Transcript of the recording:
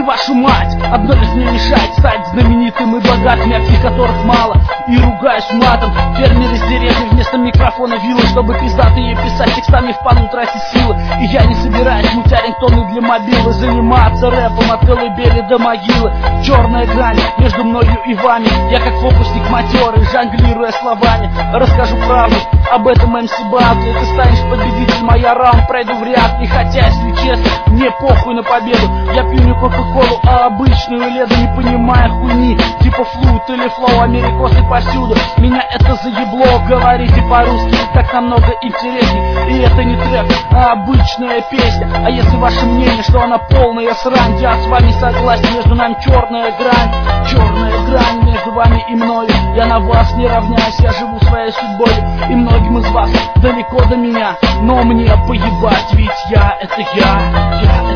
вашу мать. Одно лишь мне мешает стать знаменитым и богатым, я пью которых мало и ругаюсь матом. Фермер из деревни вместо микрофона вилы, чтобы пиздатые писать текстами в пану тратить силы. И я не собираюсь мутя рингтоны для мобилы, заниматься рэпом от колыбели до могилы. Черная грань между мною и вами, я как фокусник матерый, жонглируя словами. Расскажу правду об этом МС Батле, ты станешь победителем, а я раунд пройду вряд ли. Хотя, если честно, мне похуй на победу. Я пью не кока-колу, а обычную леду, не понимая хуйни типа флут или флоу, америкосы повсюду. Меня это заебло, говорите по-русски, так намного интересней. И это не трек, а обычная песня. А если ваше мнение, что она полная срань, я с вами согласен, между нами черная грань между вами и мною. Я на вас не равняюсь, я живу своей судьбой, и многим из вас далеко до меня. Но мне поебать, ведь я это я.